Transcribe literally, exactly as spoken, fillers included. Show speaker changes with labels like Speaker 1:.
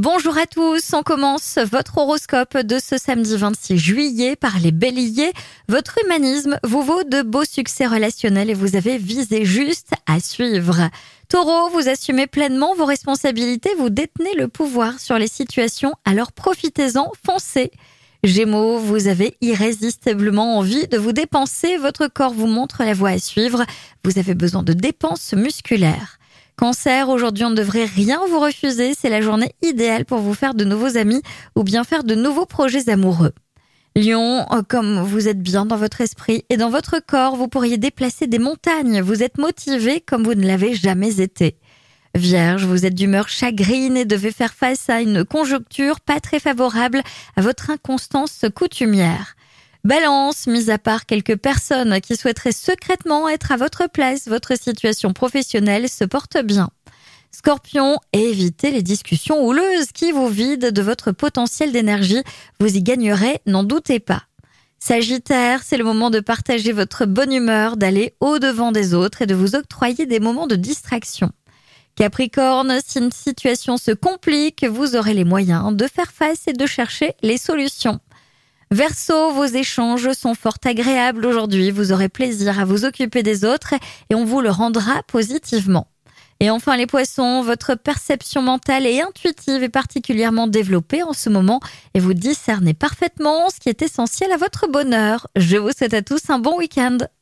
Speaker 1: Bonjour à tous, on commence votre horoscope de ce samedi vingt-six juillet par les béliers. Votre humanisme vous vaut de beaux succès relationnels et vous avez visé juste à suivre. Taureau, vous assumez pleinement vos responsabilités, vous détenez le pouvoir sur les situations, alors profitez-en, foncez. Gémeaux, vous avez irrésistiblement envie de vous dépenser, votre corps vous montre la voie à suivre, vous avez besoin de dépenses musculaires. Cancer, aujourd'hui on ne devrait rien vous refuser, c'est la journée idéale pour vous faire de nouveaux amis ou bien faire de nouveaux projets amoureux. Lion, comme vous êtes bien dans votre esprit et dans votre corps, vous pourriez déplacer des montagnes, vous êtes motivé comme vous ne l'avez jamais été. Vierge, vous êtes d'humeur chagrine et devez faire face à une conjoncture pas très favorable à votre inconstance coutumière. Balance, mis à part quelques personnes qui souhaiteraient secrètement être à votre place, votre situation professionnelle se porte bien. Scorpion, évitez les discussions houleuses qui vous vident de votre potentiel d'énergie, vous y gagnerez, n'en doutez pas. Sagittaire, c'est le moment de partager votre bonne humeur, d'aller au-devant des autres et de vous octroyer des moments de distraction. Capricorne, si une situation se complique, vous aurez les moyens de faire face et de chercher les solutions. Verseau, vos échanges sont fort agréables aujourd'hui, vous aurez plaisir à vous occuper des autres et on vous le rendra positivement. Et enfin les poissons, votre perception mentale et intuitive est particulièrement développée en ce moment et vous discernez parfaitement ce qui est essentiel à votre bonheur. Je vous souhaite à tous un bon week-end.